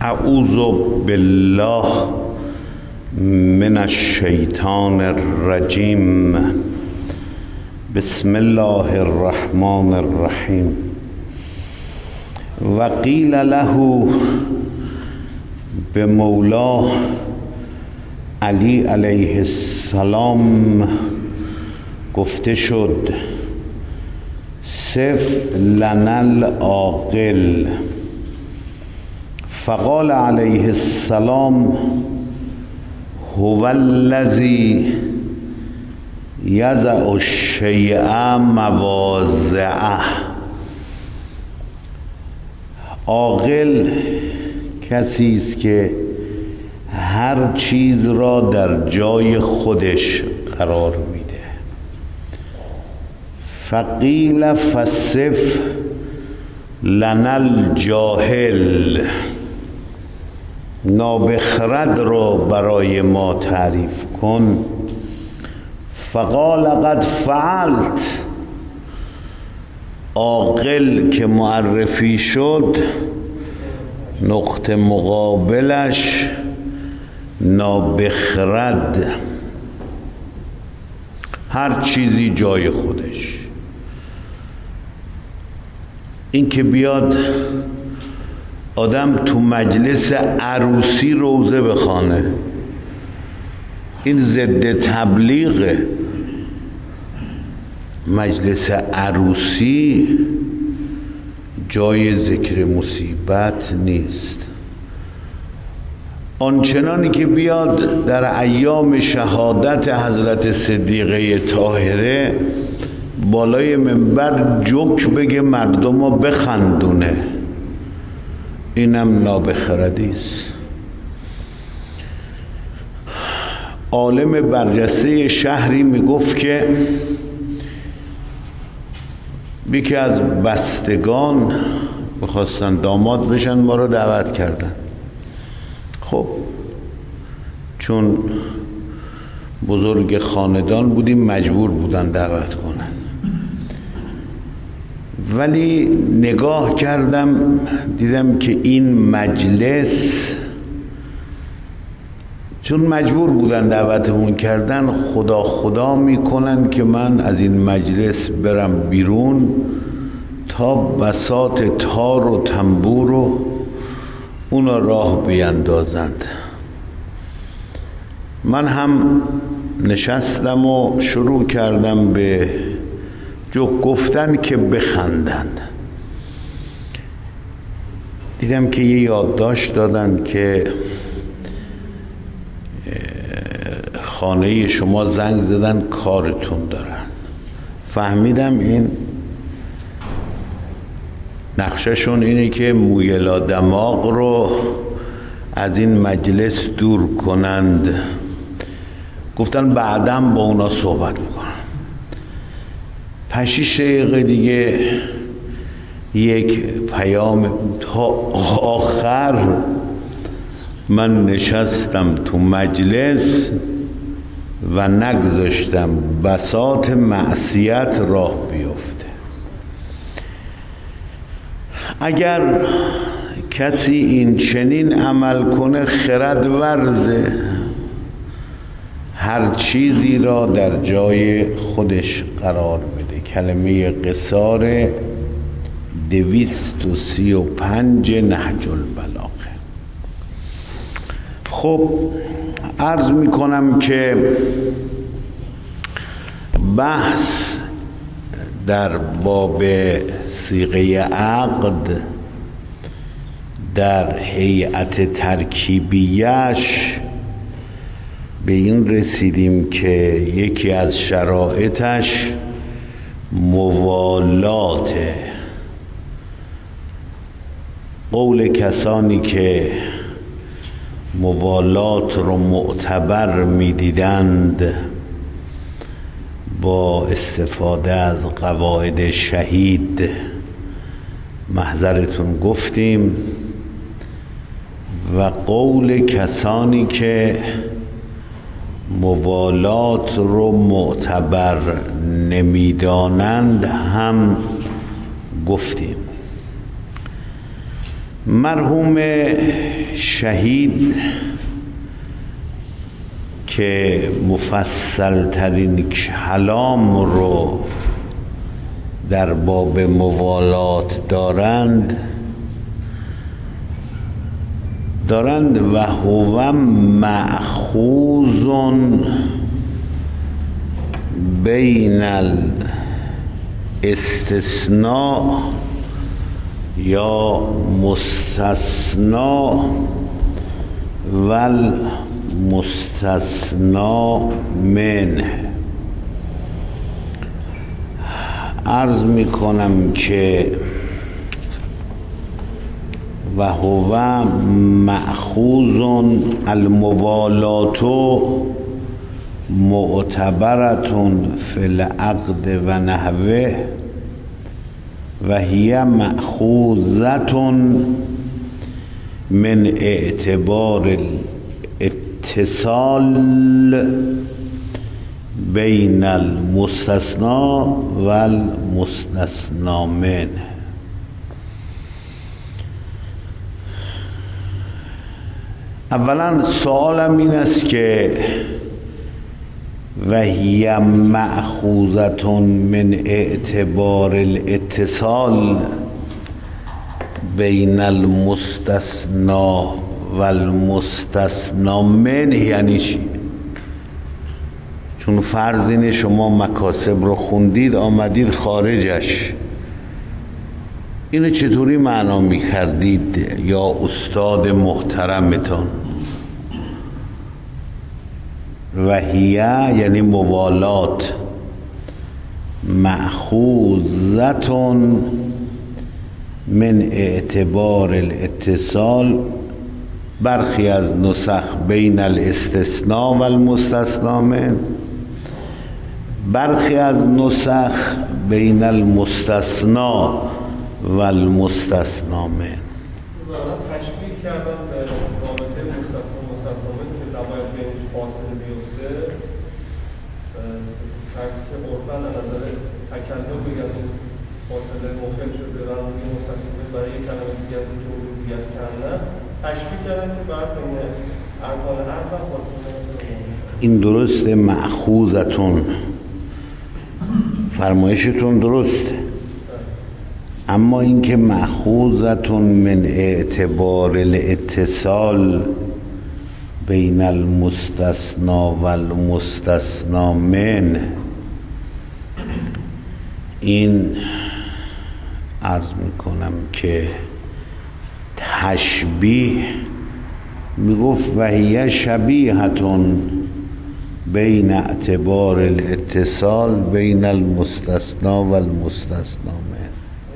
اعوذ بالله من الشیطان الرجیم. بسم الله الرحمن الرحیم. و قیل له، به مولا علی علیه السلام گفته شد: صف لنا العاقل. فقال علیه السلام: هو الذی یضع الشیء مواضعه. عاقل کسی است که هر چیز را در جای خودش قرار میده. فقیل فصف لنا الجاهل. نابخرد را برای ما تعریف کن. فقال قد فعلت. عاقل که معرفی شد، نقطه مقابلش نابخرد، هر چیزی جای خودش. این که بیاد آدم تو مجلس عروسی روزه بخوانه، این ضد تبلیغه. مجلس عروسی جای ذکر مصیبت نیست. آنچنانی که بیاد در ایام شهادت حضرت صدیقه طاهره بالای منبر جوک بگه مردم رو بخندونه، اینم نابخردی است. عالم برجسته شهری میگفت که یکی از بستگان میخواستن داماد بشن، ما رو دعوت کردن. خب چون بزرگ خاندان بودیم مجبور بودن دعوت کنن، ولی نگاه کردم دیدم که این مجلس، چون مجبور بودن دعوتمون کردن، خدا خدا میکنن که من از این مجلس برم بیرون تا بساط تار و تنبور و اونا راه بیندازند. من هم نشستم و شروع کردم به جو گفتن که بخندند. دیدم که یه یادداشت دادن که خانه شما زنگ زدن کارتون دارن. فهمیدم این نقشهشون اینه که مویلا دماغ رو از این مجلس دور کنند. گفتن بعداً با اونا صحبت میکنن. 5-6 دقیقه دیگه یک پیام تا آخر من نشستم تو مجلس و نگذاشتم بساط معصیت راه بیفته. اگر کسی این چنین عمل کنه خرد ورزه، هر چیزی را در جای خودش قرار بده. کلمه قصار 235 نهج البلاغه. خب عرض میکنم که بحث در باب صیغه عقد در هیئت ترکیبیش به این رسیدیم که یکی از شرایطش موالاته. قول کسانی که موالات رو معتبر میدیدند با استفاده از قواعد شهید، محضرتون گفتیم، و قول کسانی که موالات رو معتبر نمیدانند هم گفتیم. مرحوم شهید که مفصل ترین کلام رو در باب موالات دارند و هو مأخوذ بین الاستثناء یا مستثنا و المستثنا منه. عرض می کنم که و هو مأخوذ الموالات معتبرة فی العقد و نحوه و هی مأخوذة من اعتبار الاتصال بین المستثنا و المستثنا منه. اولا سوالم این است که و هی مأخوذة من اعتبار الاتصال بین المستثنا و المستثنا منه یعنی چی؟ چون فرض اینه شما مکاسب رو خوندید آمدید خارجش، اینو چطوری معنا می‌کردید یا استاد محترمتان؟ و هیه یعنی موالات، مأخوذتون من اعتبار الاتصال، برخی از نسخ بین الاستثناء و المستثنا من، برخی از نسخ بین المستثنا و المستثنا من. تشبیه کردن به رابطه مستثنا من که نباید بینش فاصله بیفته، که عرفاً از نظر تکلم بگن این فاصله مخل شده و اون مستثنا برای یک کلمه دیگه از اینکه اون دیگه از کلمه تشبیه کردن که باید بین ارکان عرف و فاصله این درسته. مأخوذتون فرمایشتون درسته، اما اینکه مأخوذتون من اعتبار الاتصال بین المستثنا و المستثنا من، این عرض میکنم که تشبیه میگفت و هی شبیهتون بین اعتبار الاتصال بین المستثنا و المستثنا من.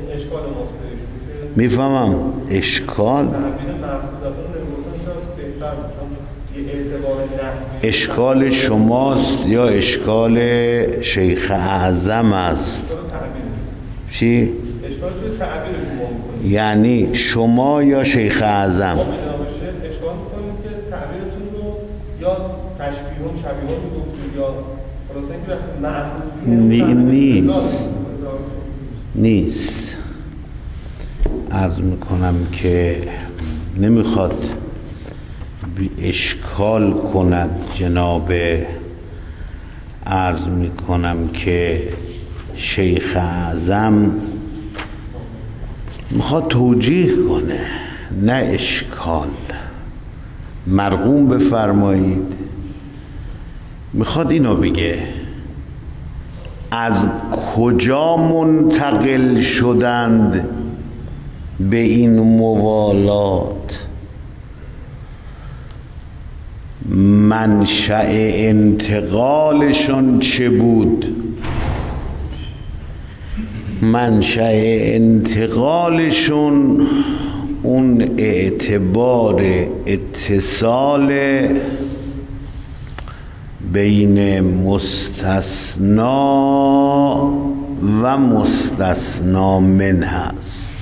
میفهمم اشکال اشکال شماست یا اشکال شیخ اعظم است؟ چی؟ اشکال توی تعبیر شما میکنید، یعنی شما یا شیخ اعظم؟ اشکال میکنید که تعبیرتون رو یا تشبیهون شبیهون میگفتید یا خلاصه اینکه معقول نیست. عرض میکنم که نمیخواد اشکال کند جناب، عرض میکنم که شیخ اعظم میخواد توجیه کنه نه اشکال. مرقوم بفرمایید، میخواد اینو بگه از کجا منتقل شدند به این موالات، منشأ انتقالشون چه بود؟ منشأ انتقالشون اون اعتبار اتصال بین مستثنا و مستثنا من هست.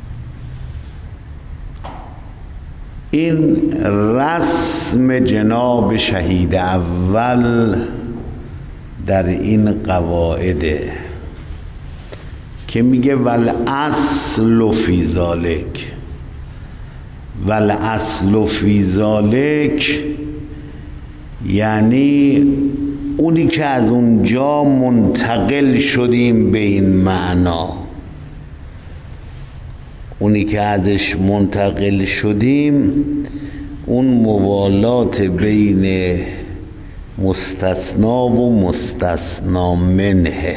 این رسم جناب شهید اول در این قواعده که میگه والاصل فی ذالک، والاصل فی ذالک یعنی اونی که از اونجا منتقل شدیم به این معنا، اونی که ازش منتقل شدیم اون موالات بین مستثنا و مستثنا منه.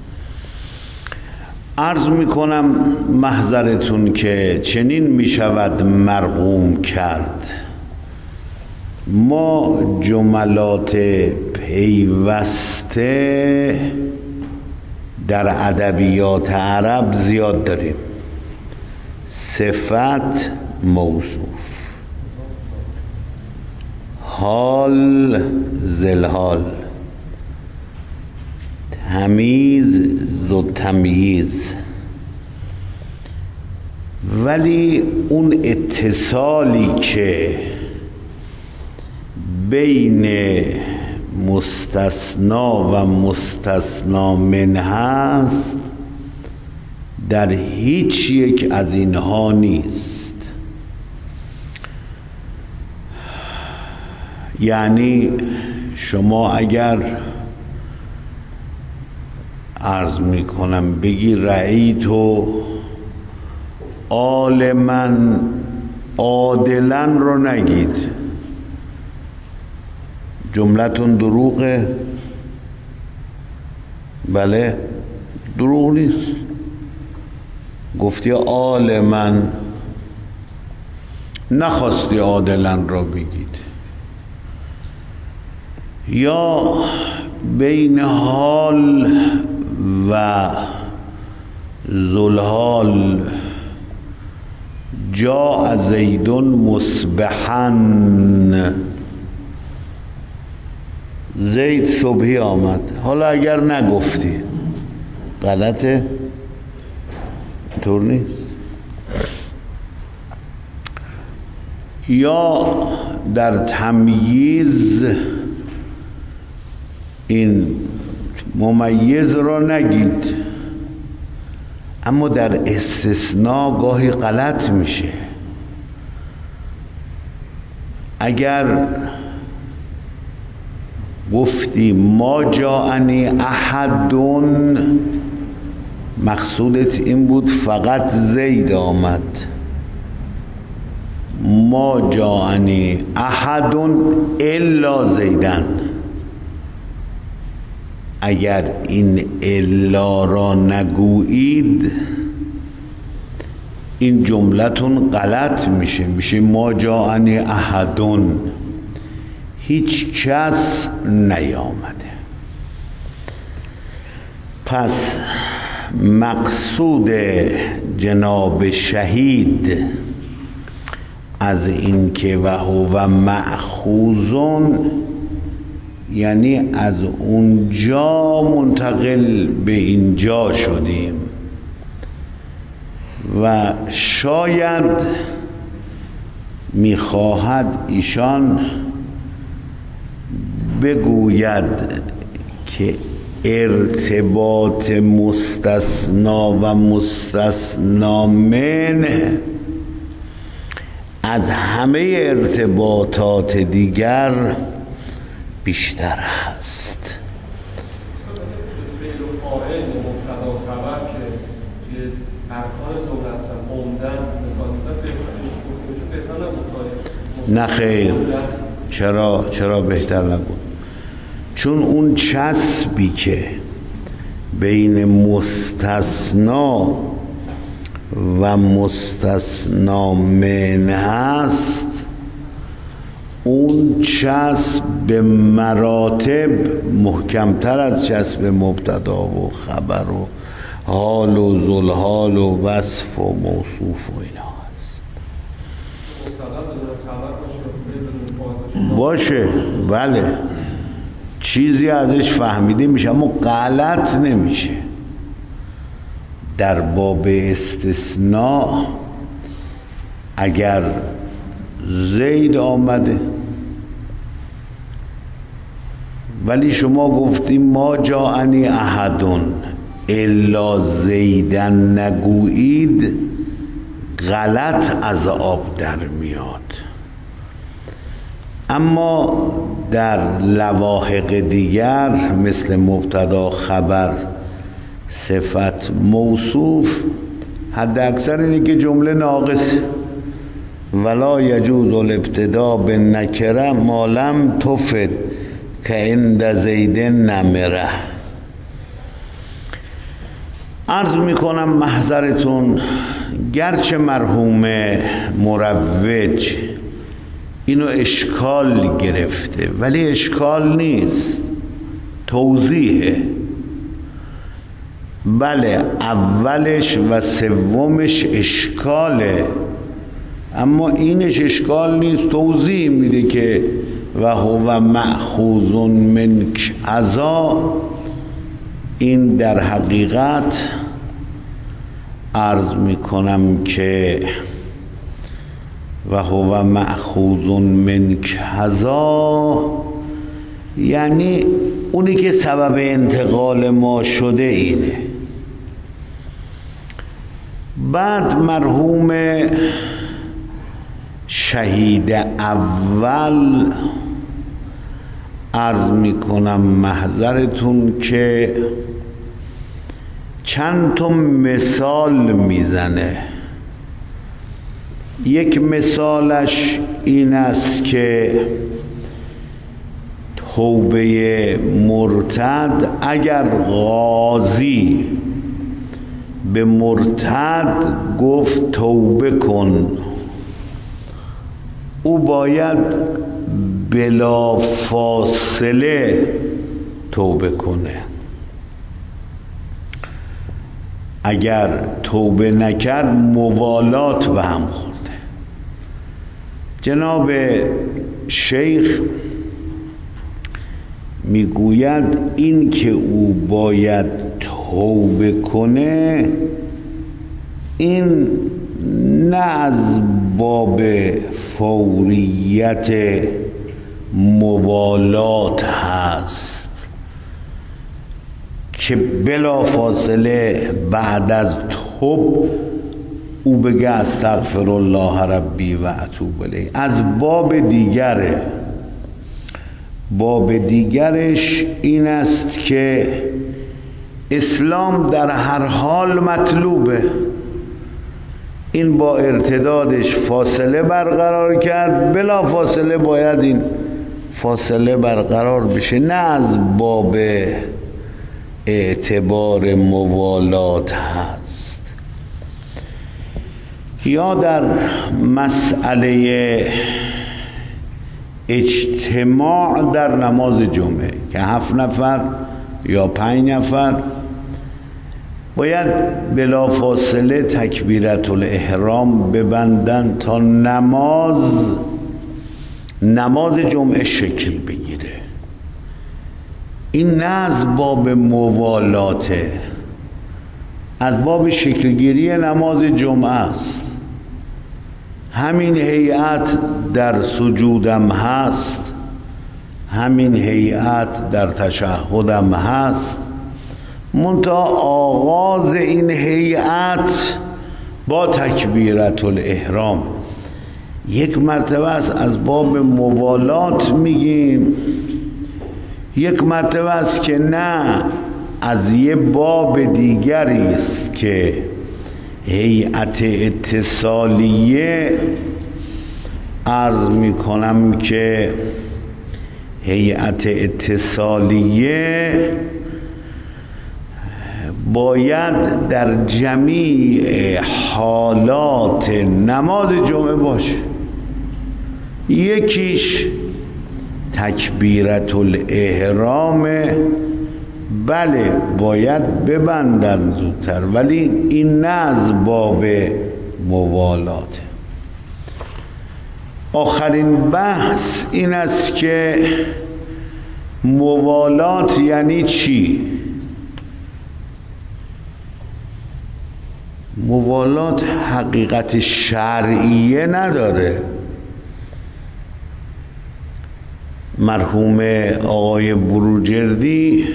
عرض میکنم محضرتون که چنین میشود مرقوم کرد. ما جملات پیوسته در ادبیات عرب زیاد داریم. صفت موصوف، حال ذلحال، تمیز ذو تمییز، ولی اون اتصالی که بین مستثنا و مستثنا منه هست در هیچ یک از اینها نیست. یعنی شما اگر عرض میکنم بگی رأیت آل من عادلا رو نگید، جملتون دروغه؟ بله دروغ نیست. گفتی آل من، نخواستی عادلا را بگید. یا بین حال و ذوالحال جاء زید مصبحا، زید صبحی آمد. حالا اگر نگفتی غلطه؟ طور نیست. یا در تمییز این ممیز را نگید، اما در استثناء گاهی غلط میشه. اگر گفتی ما جاءنی احدون، مقصودت این بود فقط زید آمد. ما جاءنی احدون الا زیدن، اگر این الا را نگویید این جملتون غلط میشه ما جاءنی احدون، هیچ کس نیامده. پس مقصود جناب شهید از این که و هو مأخوذون یعنی از اونجا منتقل به اینجا شدیم و شاید میخواهد ایشان بگوید که ارتباط مستثنا و مستثنا منه از همه ارتباطات دیگر بیشتر هست. نه خیر، چرا بهتر نبود؟ چون اون چسبی که بین مستثنا و مستثنا من هست، اون چسب به مراتب محکمتر از چسب مبتدا و خبر و حال و ذوالحال و وصف و موصوف و اینا هست. باشه بله، چیزی ازش فهمیده میشه اما غلط نمیشه. در باب استثناء اگر زید آمده ولی شما گفتیم ما جاءنی احدون الا زیدن نگویید، غلط از آب در میاد. اما در لواحق دیگر مثل مبتدا، خبر، صفت، موصوف، حد اکثر اینه که جمله ناقص، ولا یجوز الابتدا بالنکره ما لم تفد که عند زید نمره. عرض میکنم محضرتون، گرچه مرحوم مروج اینو اشکال گرفته، ولی اشکال نیست، توضیحه. بله اولش و سومش اشکاله، اما اینش اشکال نیست، توضیح میده که و هو مأخوذ من کذا. این در حقیقت عرض میکنم که و هو مأخوذ من کذا یعنی اونی که سبب انتقال ما شده اینه. بعد مرحوم شهید اول عرض میکنم محضرتون که چند تا مثال میزنه. یک مثالش این است که توبه مرتد، اگر قاضی به مرتد گفت توبه کن، او باید بلا فاصله توبه کنه. اگر توبه نکرد موالات به هم خورده. جناب شیخ میگوید این که او باید توبه کنه، این نه از باب فوریت موالات هست که بلا فاصله بعد از توب او بگه استغفر الله ربی و اتوب الیه. از باب دیگره. باب دیگرش این است که اسلام در هر حال مطلوبه. این با ارتدادش فاصله برقرار کرد، بلا فاصله باید این فاصله برقرار بشه، نه از باب اعتبار موالات هست. یا در مسئله اجتماع در نماز جمعه که 7 نفر یا 5 نفر باید بلا فاصله تکبیرت الاحرام ببندن تا نماز جمعه شکل بگیره. این نه از باب موالاته، از باب شکلگیری نماز جمعه است. همین هیئت در سجودم هست، همین هیئت در تشهدم هست، منتها آغاز این هیئت با تکبیرت الاحرام. یک مرتبه است از باب موالات میگیم، یک مرتبه است که نه، از یه باب دیگری است که هیئت اتصالیه. عرض میکنم که هیئت اتصالیه باید در جمیع حالات نماز جمعه باشه. یکیش تکبیرت الاحرام، بله باید ببندن زودتر، ولی این نه از باب موالاته. آخرین بحث این است که موالات یعنی چی؟ موالات حقیقت شرعیه نداره. مرحوم آقای بروجردی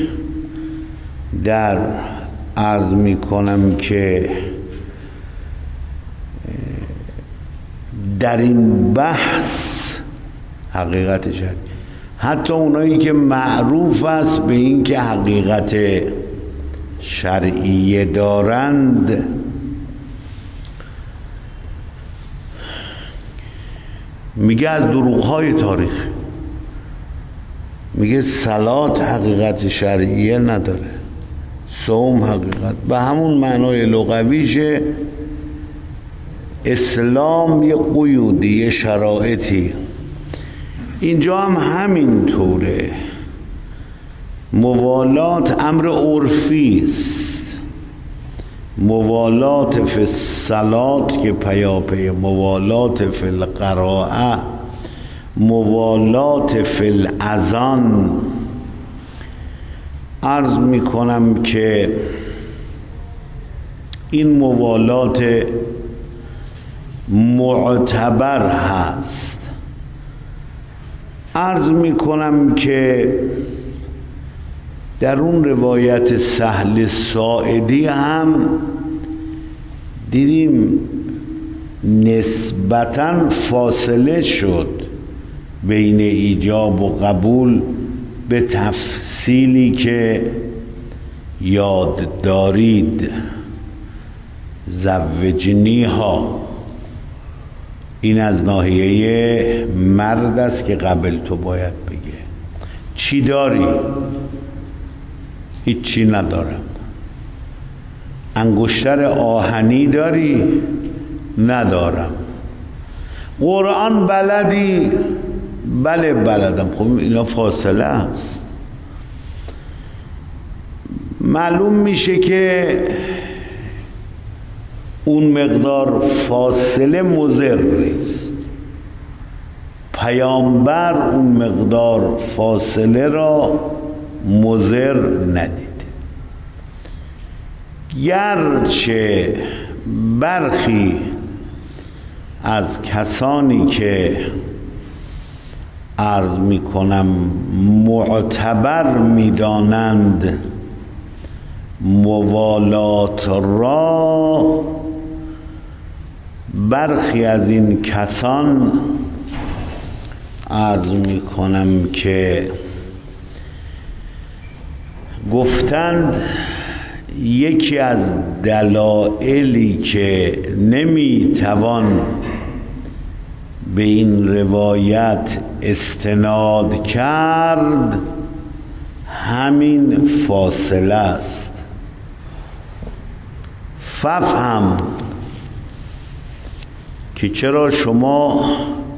در عرض می کنم که در این بحث حقیقت شرعی، حتی اونایی که معروف است به این که حقیقت شرعی دارند، میگه از دروغ‌های تاریخ، میگه صلات حقیقت شرعیه نداره، صوم حقیقت به همون معنای لغویشه. اسلام یه قیودی، یه شرایطی، اینجا هم همین طوره. موالات امر عرفی است، موالات فی الصلات که پیاپی موالات فی القراءه، موالات فی الاذان. عرض میکنم که این موالات معتبر هست. عرض میکنم که در اون روایت سهل ساعدی هم دیدیم نسبتاً فاصله شد بین ایجاب و قبول به تفصیلی که یاد دارید. زوجنی ها، این از ناحیه مرد است که قبل تو باید بگه چی داری؟ هیچی ندارم. انگشتر آهنی داری؟ ندارم. قرآن بلدی؟ بله بلدم. خب اینا فاصله است. معلوم میشه که اون مقدار فاصله مضر نیست. پیامبر اون مقدار فاصله را مضر ندید. گرچه برخی از کسانی که عرض میکنم معتبر میدانند موالات را، برخی از این کسان عرض میکنم که گفتند یکی از دلایلی که نمیتوان به این روایت استناد کرد همین فاصله است. ففهم که چرا شما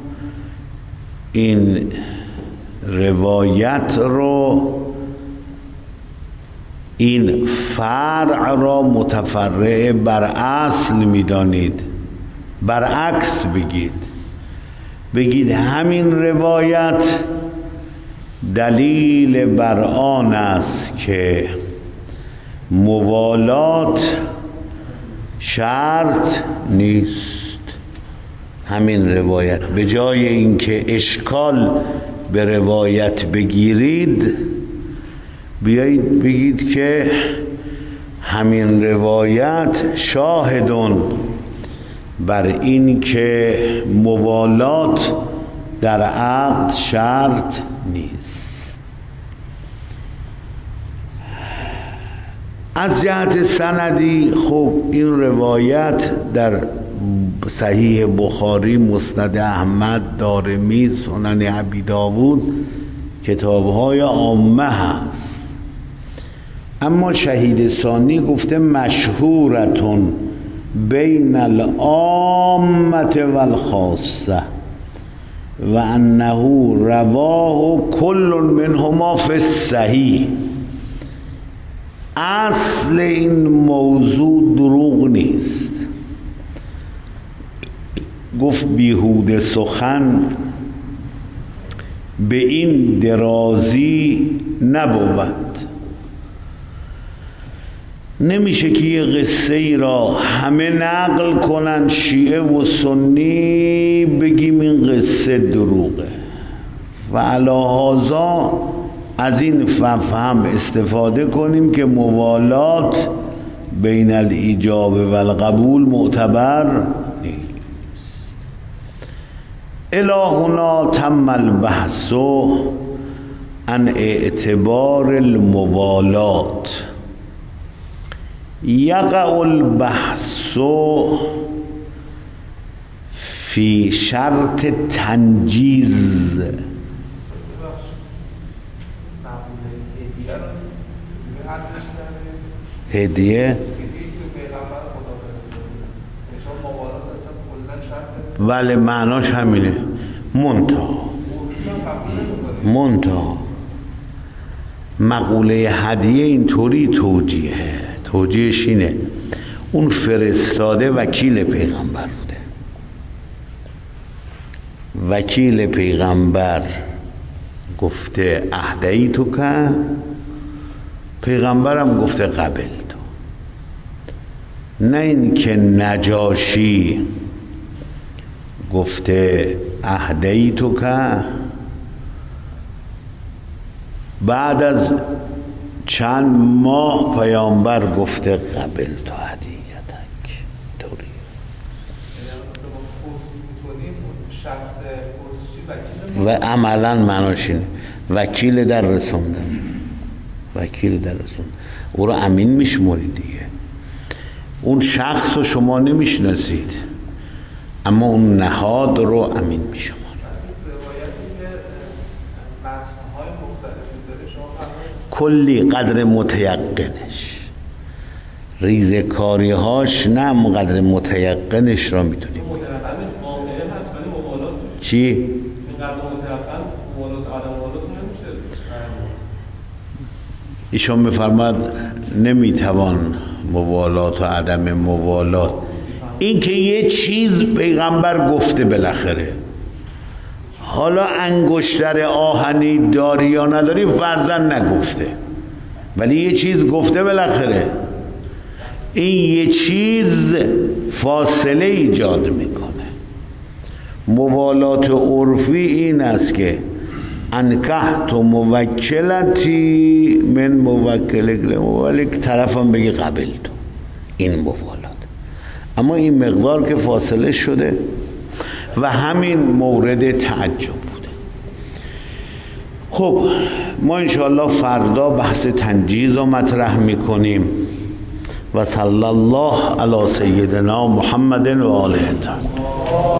این روایت رو، این فرع را متفرع بر اصل میدانید. برعکس بگید همین روایت دلیل بر آن است که موالات شرط نیست. همین روایت، به جای اینکه اشکال به روایت بگیرید، بیایید بگید که همین روایت شاهدون بر این که موالات در عقد شرط نیست. از جهت سندی خب این روایت در صحیح بخاری، مسند احمد، دارمی، سنن ابی داود، کتاب‌های عامه هست. اما شهید ثانی گفته مشهورتون بین العامه والخاصه و انه رواه کل منهما فی الصحیح. اصل این موضوع دروغ نیست. گفت بیهوده سخن به این درازی نبود. نمیشه که یه قصه ای را همه نقل کنن، شیعه و سنی، بگیم این قصه دروغه. و علی هذا از این فهم استفاده کنیم که موالات بین الایجاب و القبول معتبر نیست. الهنا تم البحث عن اعتبار الموالات. یقع البحث فی شرط تنجیز. هدیه ولی معناش همینه. منتها مقوله هدیه اینطوری توجیهش اینه اون فرستاده وکیل پیغمبر بوده. وکیل پیغمبر گفته اهدی تو که، پیغمبرم گفته قبل تو. نه این که نجاشی گفته اهدی تو که، بعد از چند ماه پیامبر گفته قبل تو هدیتک. طوری و عملا معناش اینه وکیل در رسوندن. او رو امین میشمورید دیگه. اون شخص رو شما نمیشناسید اما اون نهاد رو امین میشمارید. کلی قدر متیقنش، ریزکاری هاش نه، قدر متیقنش را میتونیم. چی؟ ایشون میفرماد نمیتوان موالات و عدم موالات. این که یه چیز پیغمبر گفته بالاخره، حالا انگشتر آهنی داری یا نداری فرضاً نگفته، ولی یه چیز گفته بالاخره. این یه چیز فاصله ایجاد میکنه. موالات عرفی این است که انکحت موکلتی من موکلک طرفم بگی قبل تو، این موالات. اما این مقدار که فاصله شده و همین مورد تعجب بوده. خب ما انشاءالله فردا بحث تنجیز رو مطرح میکنیم و صلی الله علی سیدنا محمد و آله.